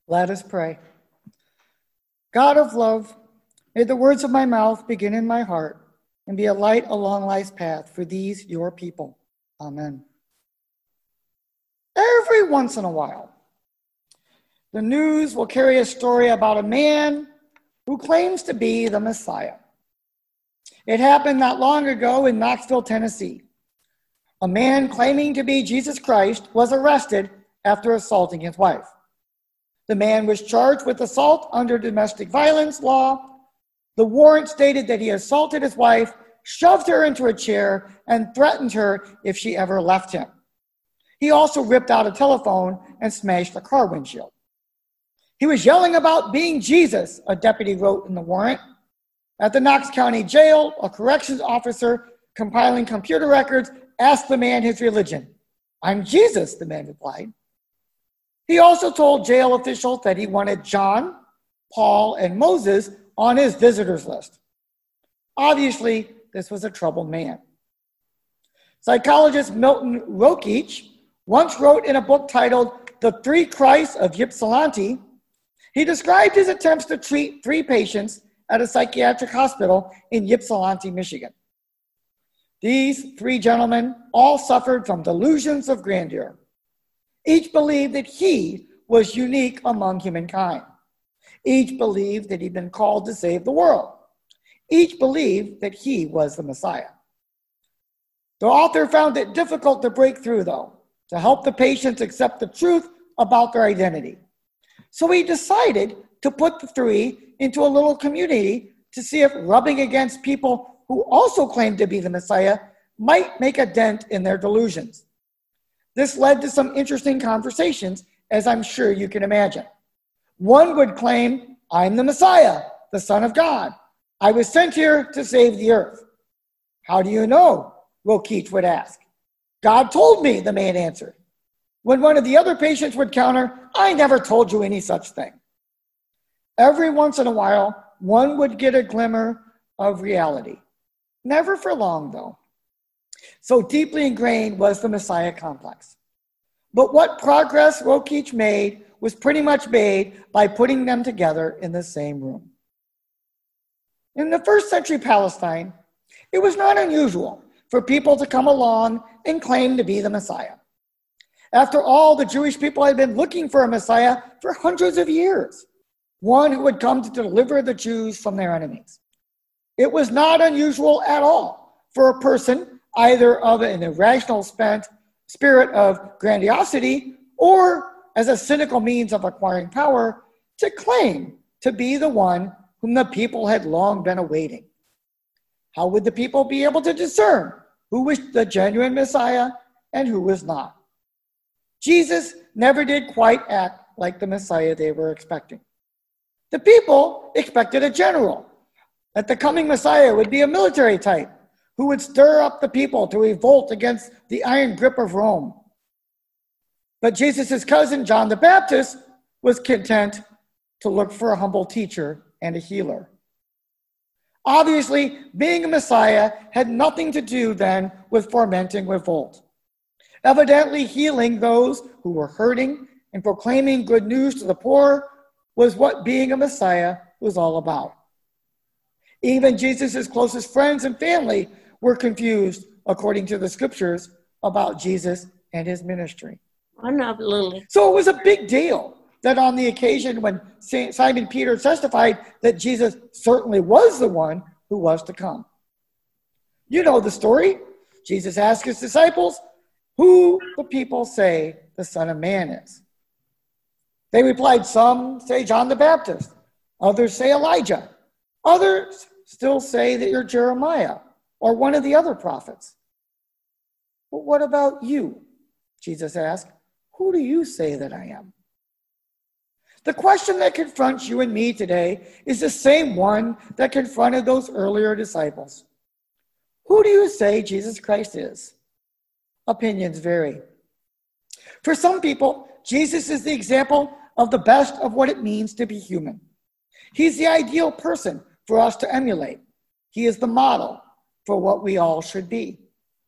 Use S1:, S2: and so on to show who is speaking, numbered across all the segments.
S1: Let us pray. God of love, may the words of my mouth begin in my heart and be a light along life's path for these, your people. Amen. Every once in a while, the news will carry a story about a man who claims to be the Messiah. It happened not long ago in Knoxville, Tennessee. A man claiming to be Jesus Christ was arrested after assaulting his wife. The man was charged with assault under domestic violence law. The warrant stated that he assaulted his wife, shoved her into a chair, and threatened her if she ever left him. He also ripped out a telephone and smashed a car windshield. He was yelling about being Jesus, a deputy wrote in the warrant. At the Knox County Jail, a corrections officer compiling computer records asked the man his religion. "I'm Jesus," the man replied. He also told jail officials that he wanted John, Paul, and Moses on his visitors list. Obviously, this was a troubled man. Psychologist Milton Rokeach once wrote in a book titled The Three Christs of Ypsilanti, he described his attempts to treat 3 patients at a psychiatric hospital in Ypsilanti, Michigan. These 3 gentlemen all suffered from delusions of grandeur. Each believed that he was unique among humankind. Each believed that he'd been called to save the world. Each believed that he was the Messiah. The author found it difficult to break through, though, to help the patients accept the truth about their identity. So he decided to put the 3 into a little community to see if rubbing against people who also claimed to be the Messiah might make a dent in their delusions. This led to some interesting conversations, as I'm sure you can imagine. One would claim, "I'm the Messiah, the Son of God. I was sent here to save the earth." "How do you know?" Rokeach would ask. "God told me," the man answered. When one of the other patients would counter, "I never told you any such thing." Every once in a while, one would get a glimmer of reality. Never for long, though. So deeply ingrained was the Messiah complex. But what progress Rokeach made was pretty much made by putting them together in the same room. In the first century Palestine, it was not unusual for people to come along and claim to be the Messiah. After all, the Jewish people had been looking for a Messiah for hundreds of years, one who would come to deliver the Jews from their enemies. It was not unusual at all for a person either of an irrational spirit of grandiosity or as a cynical means of acquiring power to claim to be the one whom the people had long been awaiting. How would the people be able to discern who was the genuine Messiah and who was not? Jesus never did quite act like the Messiah they were expecting. The people expected a general, that the coming Messiah would be a military type who would stir up the people to revolt against the iron grip of Rome. But Jesus' cousin, John the Baptist, was content to look for a humble teacher and a healer. Obviously, being a Messiah had nothing to do then with fomenting revolt. Evidently, healing those who were hurting and proclaiming good news to the poor was what being a Messiah was all about. Even Jesus' closest friends and family were confused, according to the scriptures, about Jesus and his ministry. So it was a big deal that on the occasion when Simon Peter testified that Jesus certainly was the one who was to come. You know the story. Jesus asked his disciples, "Who the people say the Son of Man is?" They replied, "Some say John the Baptist, others say Elijah, others still say that you're Jeremiah or one of the other prophets." "But what about you?" Jesus asked. "Who do you say that I am?" The question that confronts you and me today is the same one that confronted those earlier disciples. Who do you say Jesus Christ is? Opinions vary. For some people, Jesus is the example of the best of what it means to be human. He's the ideal person for us to emulate. He is the model for what we all should be.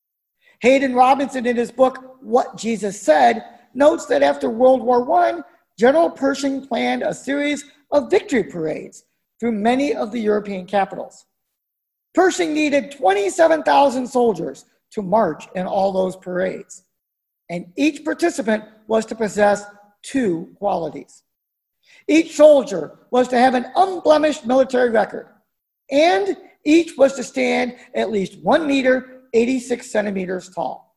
S1: Hayden Robinson, in his book, What Jesus Said, notes that after World War I, General Pershing planned a series of victory parades through many of the European capitals. Pershing needed 27,000 soldiers to march in all those parades, and each participant was to possess two qualities. Each soldier was to have an unblemished military record, and each was to stand at least 1 meter, 86 centimeters tall.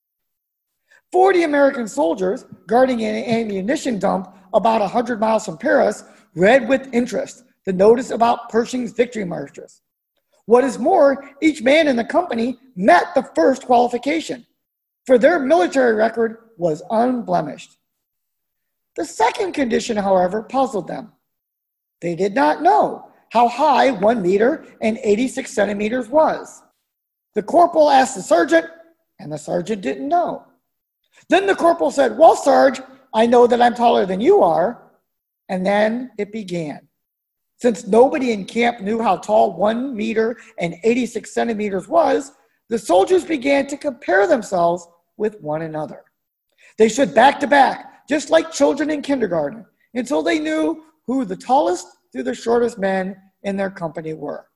S1: 40 American soldiers guarding an ammunition dump about 100 miles from Paris read with interest the notice about Pershing's victory marches. What is more, each man in the company met the first qualification, for their military record was unblemished. The second condition, however, puzzled them. They did not know how high 1 meter and 86 centimeters was. The corporal asked the sergeant, and the sergeant didn't know. Then the corporal said, "Well, Sarge, I know that I'm taller than you are." And then it began. Since nobody in camp knew how tall 1 meter and 86 centimeters was, the soldiers began to compare themselves with one another. They stood back to back, just like children in kindergarten, until they knew who the tallest through the shortest men in their company were.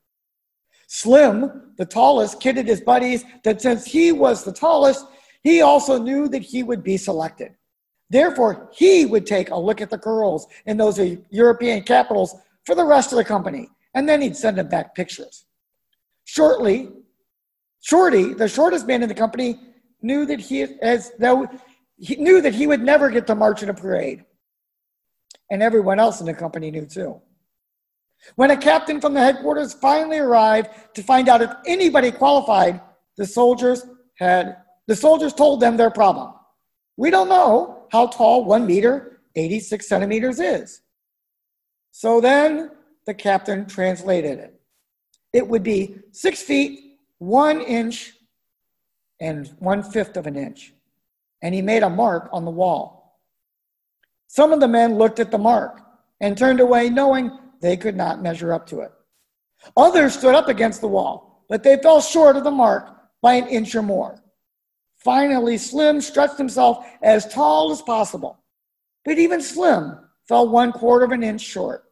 S1: Slim, the tallest, kidded his buddies that since he was the tallest, he also knew that he would be selected. Therefore, he would take a look at the girls in those European capitals for the rest of the company, and then he'd send them back pictures. Shorty, the shortest man in the company, knew that he would never get to march in a parade. And everyone else in the company knew too. When a captain from the headquarters finally arrived to find out if anybody qualified, the soldiers told them their problem. "We don't know how tall 1 meter, 86 centimeters is." So then the captain translated it. It would be 6 feet, 1 inch, and 1/5 of an inch. And he made a mark on the wall. Some of the men looked at the mark and turned away knowing they could not measure up to it. Others stood up against the wall, but they fell short of the mark by an inch or more. Finally, Slim stretched himself as tall as possible, but even Slim fell 1/4 of an inch short.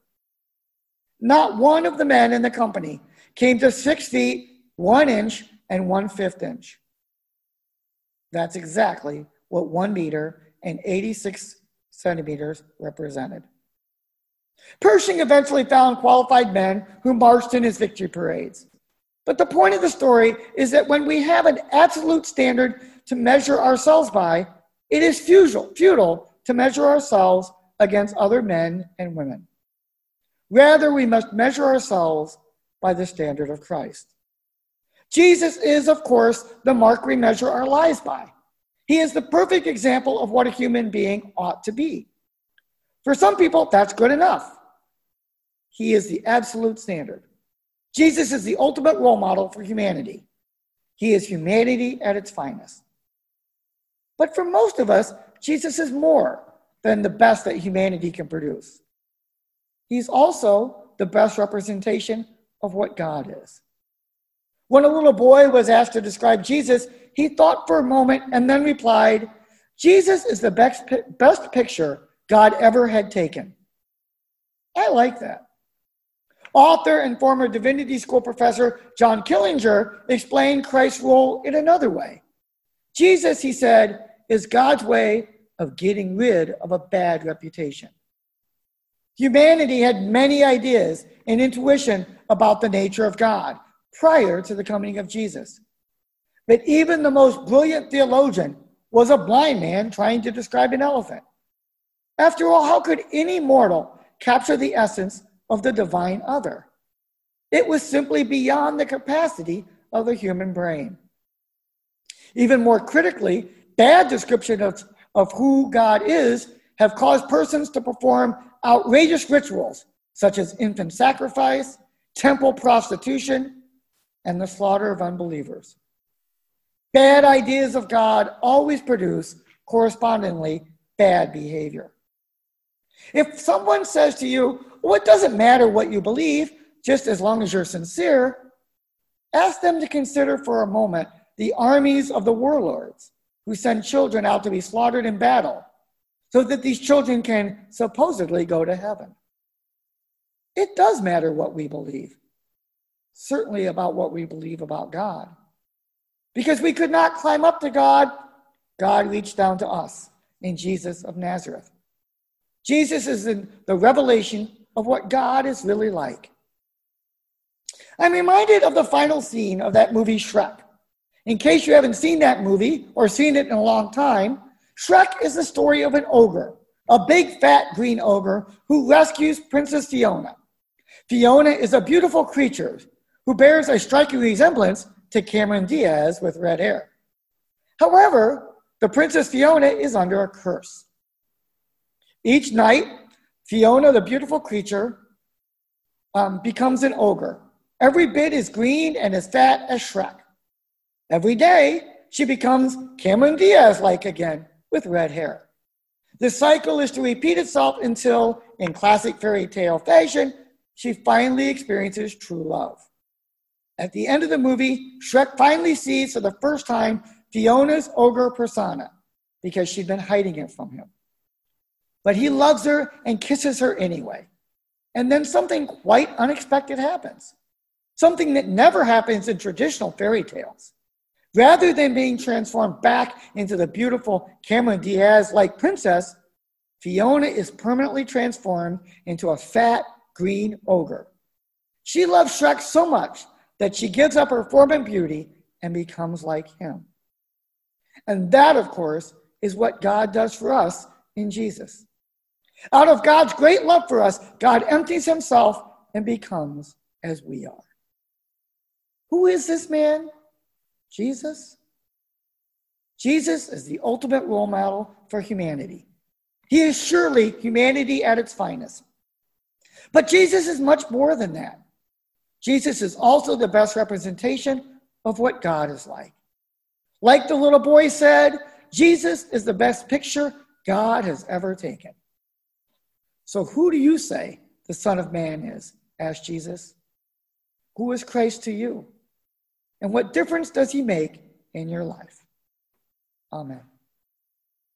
S1: Not one of the men in the company came to 6 feet, 1 inch, and 1/5 inch. That's exactly what 1 meter and 86 centimeters represented. Pershing eventually found qualified men who marched in his victory parades. But the point of the story is that when we have an absolute standard to measure ourselves by, it is futile to measure ourselves against other men and women. Rather, we must measure ourselves by the standard of Christ. Jesus is, of course, the mark we measure our lives by. He is the perfect example of what a human being ought to be. For some people, that's good enough. He is the absolute standard. Jesus is the ultimate role model for humanity. He is humanity at its finest. But for most of us, Jesus is more than the best that humanity can produce. He's also the best representation of what God is. When a little boy was asked to describe Jesus, he thought for a moment and then replied, "Jesus is the best picture God ever had taken." I like that. Author and former Divinity School professor John Killinger explained Christ's role in another way. Jesus, he said, is God's way of getting rid of a bad reputation. Humanity had many ideas and intuition about the nature of God prior to the coming of Jesus. But even the most brilliant theologian was a blind man trying to describe an elephant. After all, how could any mortal capture the essence of the divine other? It was simply beyond the capacity of the human brain. Even more critically, bad descriptions of who God is have caused persons to perform outrageous rituals such as infant sacrifice, temple prostitution, and the slaughter of unbelievers. Bad ideas of God always produce correspondingly bad behavior. If someone says to you, "Well, it doesn't matter what you believe, just as long as you're sincere," ask them to consider for a moment the armies of the warlords who send children out to be slaughtered in battle, so that these children can supposedly go to heaven. It does matter what we believe, certainly about what we believe about God. Because we could not climb up to God, God reached down to us in Jesus of Nazareth. Jesus is in the revelation of what God is really like. I'm reminded of the final scene of that movie Shrek. In case you haven't seen that movie or seen it in a long time, Shrek is the story of an ogre, a big fat green ogre who rescues Princess Fiona. Fiona is a beautiful creature who bears a striking resemblance to Cameron Diaz with red hair. However, the Princess Fiona is under a curse. Each night, Fiona, the beautiful creature, becomes an ogre. Every bit as green and as fat as Shrek. Every day, she becomes Cameron Diaz-like again with red hair. This cycle is to repeat itself until, in classic fairy tale fashion, she finally experiences true love. At the end of the movie, Shrek finally sees for the first time Fiona's ogre persona because she'd been hiding it from him. But he loves her and kisses her anyway. And then something quite unexpected happens. Something that never happens in traditional fairy tales. Rather than being transformed back into the beautiful Cameron Diaz-like princess, Fiona is permanently transformed into a fat green ogre. She loves Shrek so much that she gives up her form and beauty and becomes like him. And that, of course, is what God does for us in Jesus. Out of God's great love for us, God empties himself and becomes as we are. Who is this man? Jesus? Jesus is the ultimate role model for humanity. He is surely humanity at its finest. But Jesus is much more than that. Jesus is also the best representation of what God is like. Like the little boy said, Jesus is the best picture God has ever taken. So who do you say the Son of Man is? Asked Jesus. Who is Christ to you? And what difference does he make in your life? Amen.